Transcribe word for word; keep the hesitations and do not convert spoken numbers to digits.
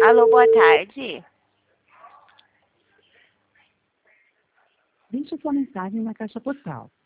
Alô, boa tarde. Deixe sua mensagem na caixa postal.